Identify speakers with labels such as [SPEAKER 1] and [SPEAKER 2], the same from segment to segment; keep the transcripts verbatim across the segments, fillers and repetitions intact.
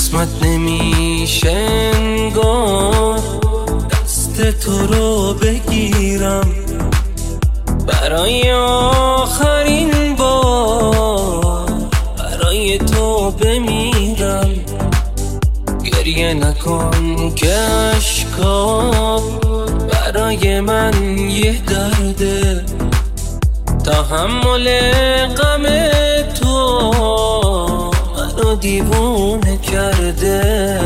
[SPEAKER 1] قسمت نمیشه انگار دست تو رو بگیرم برای آخرین بار، برای تو بمیرم. گریه نکن که اشکا برای من یه درده، تحمل غم تو منو دیوونه کرده.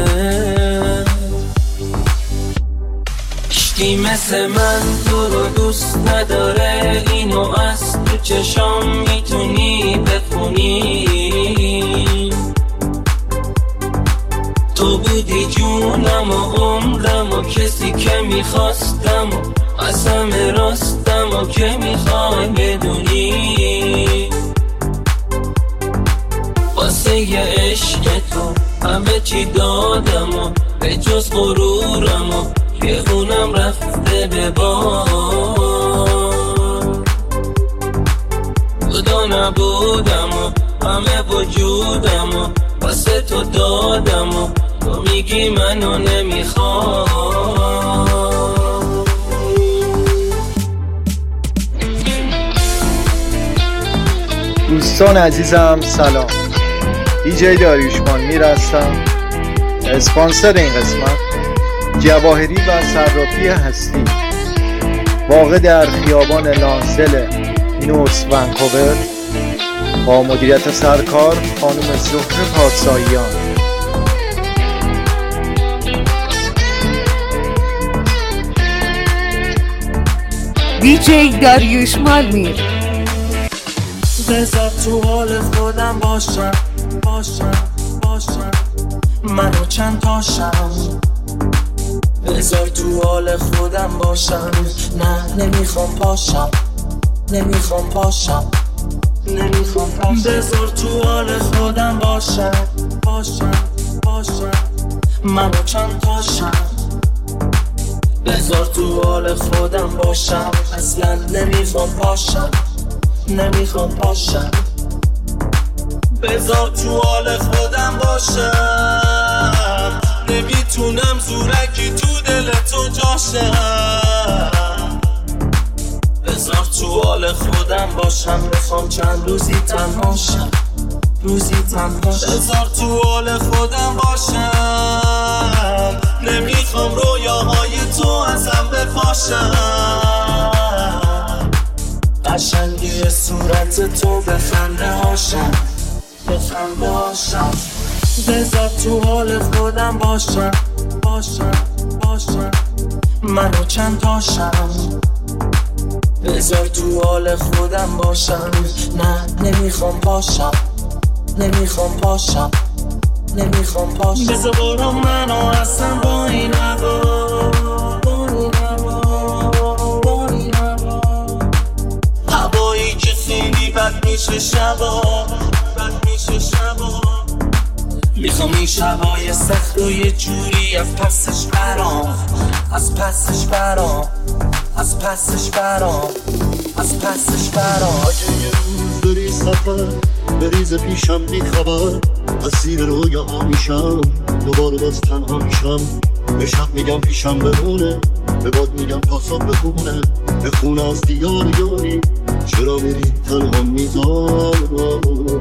[SPEAKER 1] هیچکی مثل من تو رو دوست نداره، اینو از تو چشام میتونی بخونی. تو بودی جونم و عمرم و کسی که میخواستم و قسم راستم و که میخوای بدونی. واسه یه عشق تو همه چی دادم و به جز غرورم و که اونم رفته به باد. خدا نبودم و همه وجودم و واسه تو دادم و تو میگی منو نمیخواد.
[SPEAKER 2] دوستان عزیزم سلام، دیجی داریوشمان میر هستم. اسپانسر این قسمت جواهری و صرافی هستی، واقع در خیابان لانسل نورس ونکوور، با مدیریت سرکار خانم زهره پارساییان.
[SPEAKER 3] دیجی داریوشمان میر.
[SPEAKER 1] بذار تو حال خودم باشم باشم باشم منو چند تاشم. بذار تو حال خودم باشم، نه نمیخوام پاشم نمیخوام پاشم نمیخوام پاشم. بذار تو حال خودم باشم باشم باشم منو چند تاشم. بذار تو حال خودم باشم، اصلا نمیخوام پاشم نمیخوام پاشم. بذار تو حال خودم باشم، نمیتونم زورکی تو دل تو جاشم. بذار تو حال خودم باشم، میخوام چند روزی تنها شم روزی تنها شم. بذار تو حال خودم باشم، نمیخوام رویاهای تو ازم بپاشم. قشنگی صورت تو به خنده هاشم به خنده هاشم. بذار تو حال خودم باشم باشم باشم منو چند تاشم. بذار تو حال خودم باشم، نه نمیخوام پاشم نمیخوام پاشم نمیخوام پاشم. بذار برو منو اصلا با این هوا با این هوا با این هوا، هوایی که خیلی بد میشه شبا بد میشه شبا. میخوام این شبای سخت و یه جوری از پسش برام از پسش برام از پسش برام از پسش برام.
[SPEAKER 4] اگه یه روز بری سفر بریز پیشم بی خبر، اسیر رویاها میشم دوباره باز تنها میشم. به شب میگم پیشم بمونه، به باد میگم پاسا بخونه، بخونه از دیار یاری چرا میری تنها میذارم.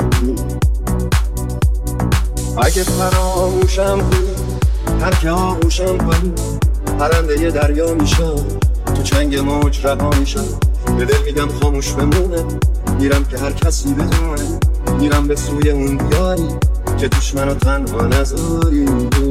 [SPEAKER 5] اگه فراموشم کنی ترک آغوشم کنی، پرنده ی دریا میشم تو چنگ موج رها میشم. به دل میگم خاموش بمونه، میرم که هر کسی بدونه، میرم به سوی اون دیاری که توش منو تنها نذاری.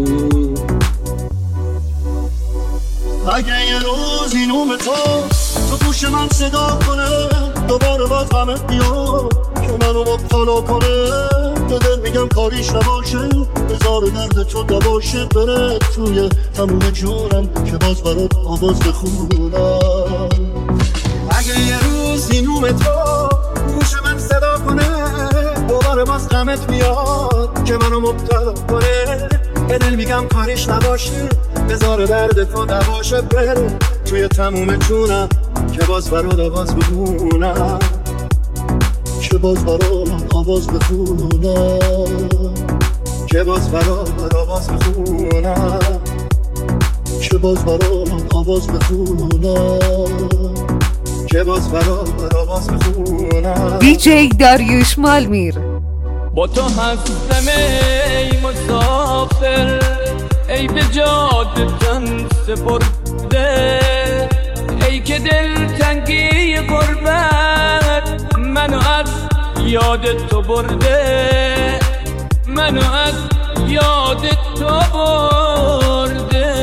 [SPEAKER 4] اگه یه روز این اوم تو تو گوش من صدا کنه، دوباره باز غمت بیاد که منو مبتلا کنه. به دل میگم کاریش نباشه، بذار درد تو دباشه، بره توی تموم جونم که باز برات آواز بخونم.
[SPEAKER 5] اگه یه روز این اوم تو گوش من صدا کنه، دوباره باز غمت بیاد که منو مبتلا کنه. به دل میگم کاریش نباشه، بذار درد تو دباشه، بره توی تموم جونم که باز برات آواز بخونم که باز برات آواز بخونم
[SPEAKER 4] که باز برات آواز بخونم که باز برات آواز بخونم که باز برات آواز بخونم
[SPEAKER 3] دیجی داریوش مالمیر.
[SPEAKER 6] با تو هستم ای مسافر، ای به جاده تن سپرده، ای که دل تنگی غربت منو از یاد تو برده، منو از یاد تو برده.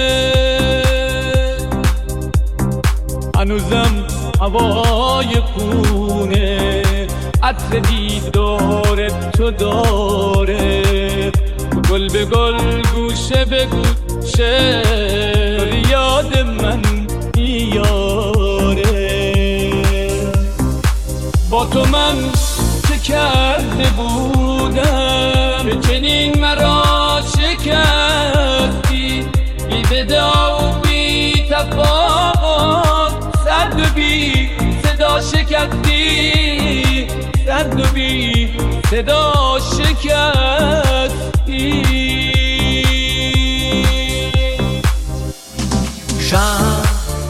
[SPEAKER 6] هنوزم هوای خونه عطر دیدار تو داره، گل به گل گوشه به گوشه یاد من میاره. با تو من چه کرده بودم که چنین مرا شکستی، بی بدا و بی تفاوت سرد و بی صدا شکستی، سرد و بی صدا شکستی.
[SPEAKER 7] شب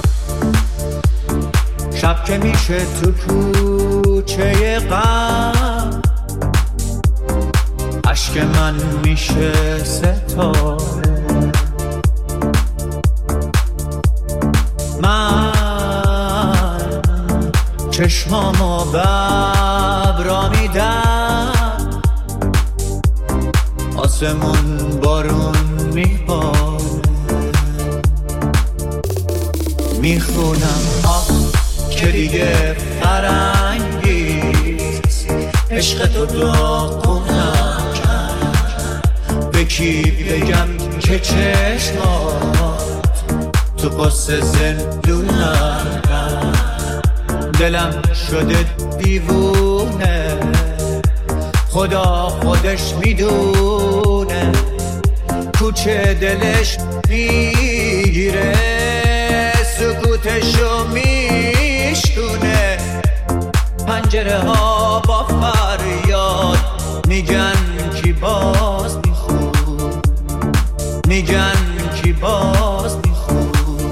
[SPEAKER 7] شب که میشه تو کوچه غم، عشق من میشه ستاره. من چشمامو ببرا میدم، آسمون بارون میباره. میخونم آه که دیگه فرنگیست، عشق تو داغونم کرد. به کی بگم که چشمات تو قصه زندونم کرد. دلم شده دیوونه، خدا خودش میدونه، کوچه دلش میگیره، سکوتشو میشکونه. پنجره ها با فریاد میگن کی باز میخون، میگن کی باز میخون.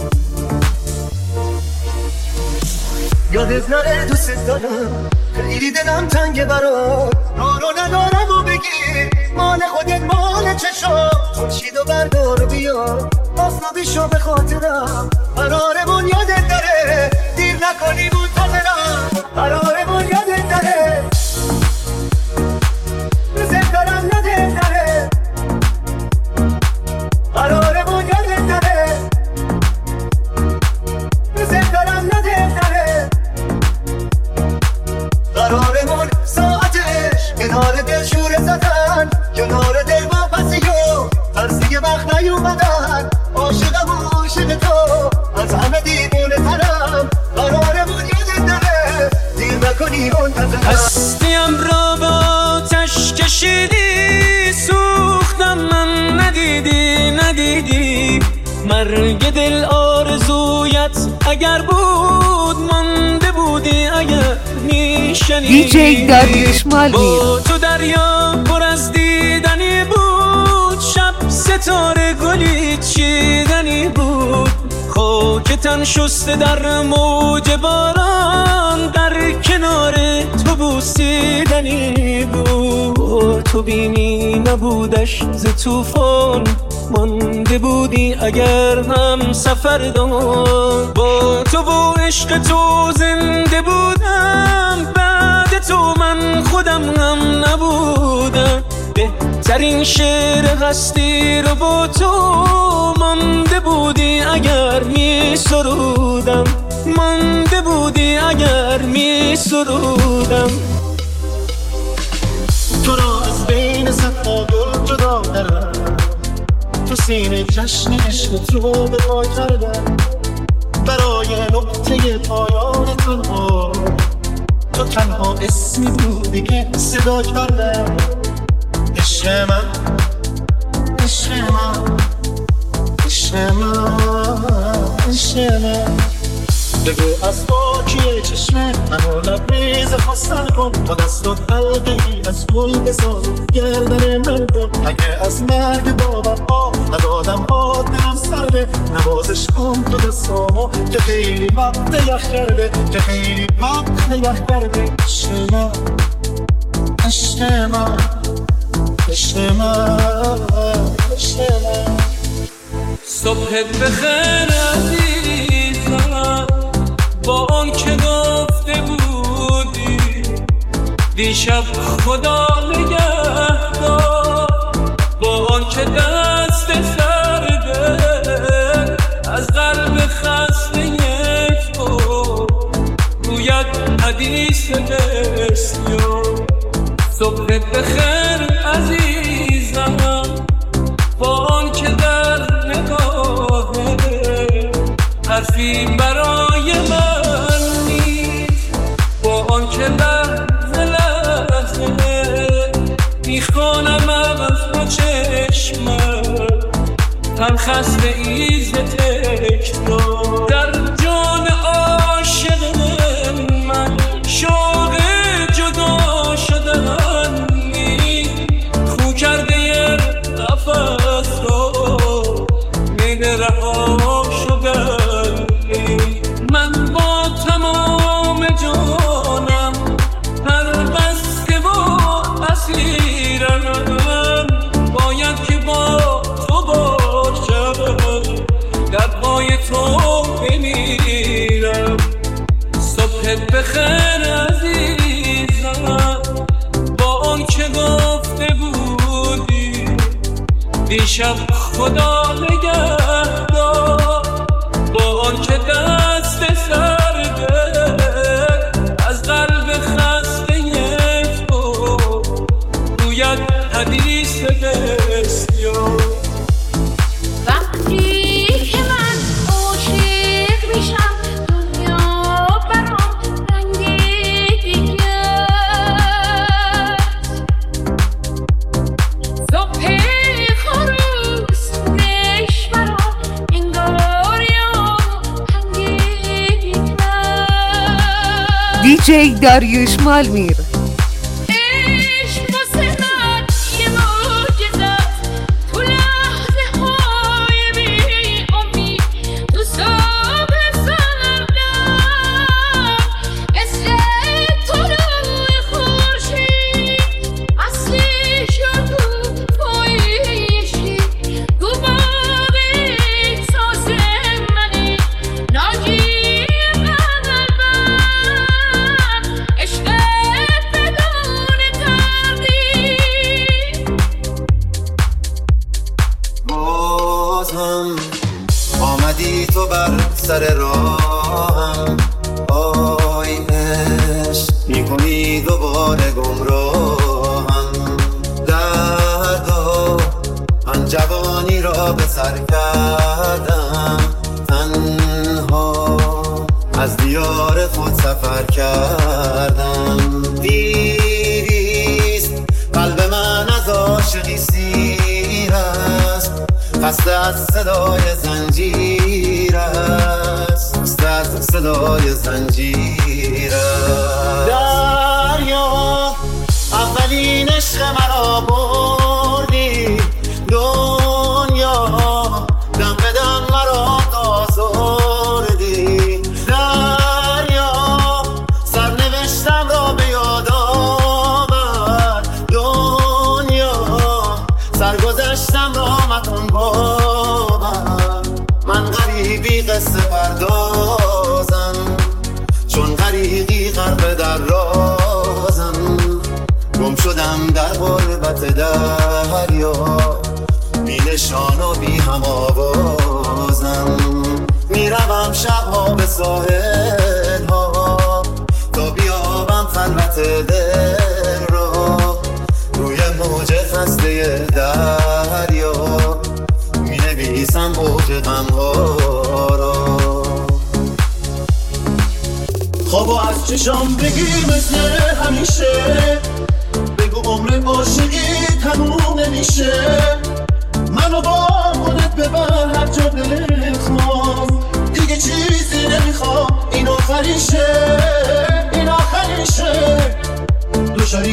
[SPEAKER 4] یادت نره دوست دارم، خیلی دلم تنگه برات، نارو ندارم و بگی مال خودت مال چشم. خورشید و بردار بیا آفتابیشو به خاطرم، قرارمون یادت داره، دیر نکنی منتظرم. قرارمون یادت داره، دوست دارم یادت داره. قرارمون یادت داره، دوست دارم یادت داره. قرارمون ساعتش کنار دل شوره زدن، کنار دل با پسیو ترسی وقت نیومدن. عاشقم و عاشق تو از همه دیوونه ترم، قرارمون یادت داره، دیر نکنی منتظرم.
[SPEAKER 6] هستیم را با آتش کشیدی، سوختم من ندیدی ندیدی. مرگ دل آرزویت اگر بود، مانده بودی اگر میشنیدی.
[SPEAKER 3] دیجی داریوش مالمیر.
[SPEAKER 6] با تو دریا پر از دیدنی بود، شب ستاره گلی چیدنی بود. خاک تن شسته در موج باران، در کنار تو بوسیدنی بود. تو بینی نبودش ز طوفان، مانده بودی اگر هم سفردان. با تو و عشق تو زنده بودم، بعد تو من خودم هم نبودم. بهترین شعر هستی رو با تو مانده بودی اگر می سرودم، مانده بودی اگر می سرودم.
[SPEAKER 4] تو را از بین صد تا گل جدا کردم، تو سینه جشن عشق تو به پای کردم. برای نقطه پایان تنها، تو تنها اسمی بودی که صدا کردم. عشق من، عشق من، عشق من، عشق من. بگو از پاکی چشم منو لبریز
[SPEAKER 5] لحظه خواستن کن تا دستات حلقه ای از گل بساز گردن من کن اگه از مرگ بابم آه ندادم آه دلم سرده نوازش کن تو دستامو که خیلی وقت یخ کرده که خیلی وقت یخ کرده عشق من عشق من عشق من عشق من
[SPEAKER 6] صبحت بخیر عزیزم با آن که گفته بودی دیشب خدا نگهدار با آن که دست سرده از قلب خسته یک بار رویت حدیث بسیار صبحت بخیر عزیزم با آن که در نگاهه حرفی برای من نیست با آن که لحظه لحظه میخوانم از با چشمم هم خسته ایز تکرار در جان عاشق من شوق جدا شدن خو کرده یه قفص را میل رها شدن من با تمام جانم هر بسته و اسیرم باید که با تو باشم در پای تو بمیرم صبحت بخیر عزیزم با آن که گفته بودی دیشب خدا نگهدار با آن که دست سرده از قلب خسته یک بار رویت حدیث بسیار
[SPEAKER 8] وقتی که من عاشق میشم دنیا برام رنگ دیگه صبح خروس نش برام انگار یا هنگی دیگه
[SPEAKER 3] دیجی داریوش مالمیر
[SPEAKER 9] آمدی تو بر سر راهم آینش میکنی دوباره گمراهم دردا من جوانی را به سر کردم تنها از دیار خود سفر کردم دیریست قلب من از عاشقی سیر است خسته از صدای زنجیر است خسته از صدای زنجیر است دریا اولین عشق مرا بردی دنیا دم به دم مرا تازردی دریا سرنوشتم را به یاد آور دنیا سرگذشتم را مکن باور من غریبی قصه پردازم چون غریقی غرق در رازم گم شدم در غربت دریا بی نشان و بی هم آوازم میروم شبها به ساحل ها تا بیابم خلوت دل را روی موج خسته دریا می نویسم اوج غمها را
[SPEAKER 5] خوابو از چشام بگیر مثل همیشه بگو عمر عاشقی تموم نمیشه منو با خودت ببر هر جا دلت خواست دیگه چیزی نمیخوام این آخریشه این آخریشه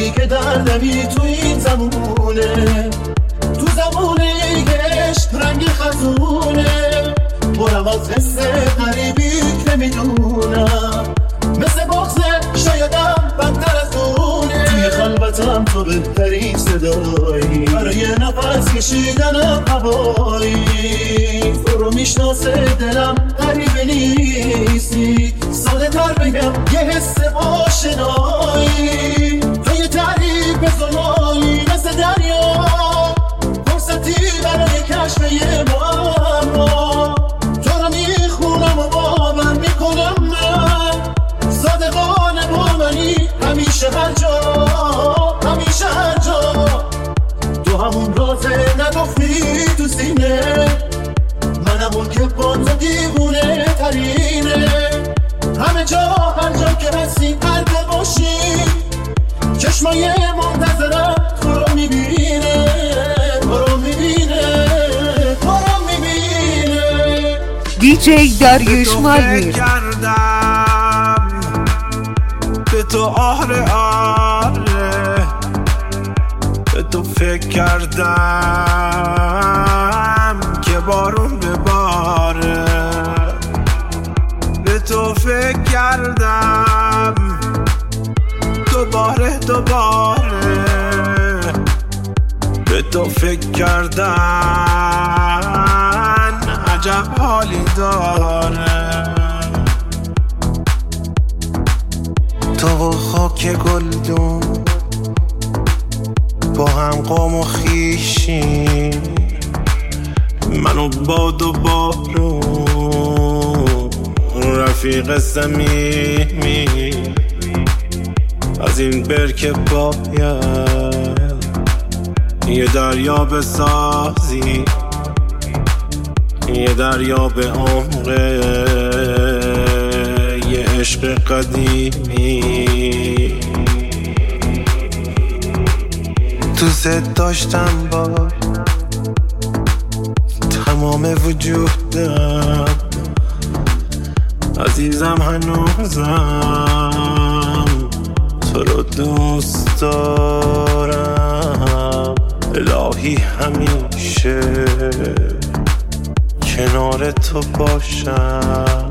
[SPEAKER 4] تویی که دردمی تو این زمونه، تو زمونه عشق رنگ خزونه، برم از حس غریبی که میدونم مثل بغزه شایدم بدتر از اونه. توی خلوتم تو بهترین صدایی، برای نفس کشیدنم هوایی، تو رو میشناسه دلم غریبه نیستی، ساده تر بگم یه حس آشنایی، تو یه تعریف زلایی مثل دریا، فرصتی برای کشف یه معما، تو رو میخونم و باور میکنم من، صادقانه با منی همیشه هر جا، همیشه هر جا، تو همون رازه نگفتی تو سینه، منم اون که با تو دیوونه ترینه، همه جا هر جا که هستی قلب باشی، چشمای منتظرم تو رو میبینه، تو رو میبینه، تو رو میبینه.
[SPEAKER 3] دیجی داریوش مالمیر.
[SPEAKER 10] به تو آره آره، به تو فکر کردم که بارون بباره، به تو فکر کردم دوباره دوباره، به تو فکر کردن عجب حالی داره. تو و خاک گلدون با هم قوم و خیشیم، منو باد و بارون رفیق صمیمی، از این برکه باید یه دریا بسازی، یه دریا به عمقه یه عشق قدیمی. دوست داشتم با تمام وجودم، عزیزم هنوزم تو رو دوست دارم، الهی همیشه کنار تو باشم،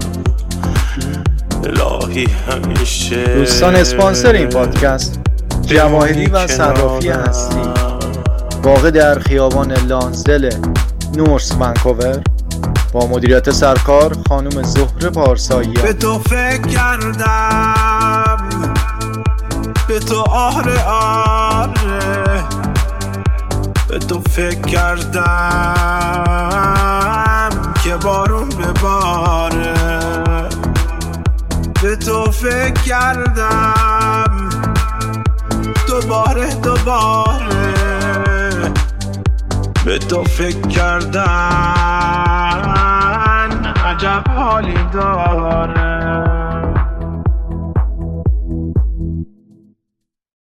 [SPEAKER 10] الهی همیشه.
[SPEAKER 2] دوستان اسپانسر این پادکست جواهری و صرافی هستی، واقع در خیابان لانزدل نورس ونکوور، با مدیریت سرکار خانم زهره پارسایی.
[SPEAKER 10] به تو فکر کردم، به تو آره آره، به تو فکر کردم که بارون بباره، به تو فکر کردم دوباره دوباره، به تو فکر کردن عجب حالی داره.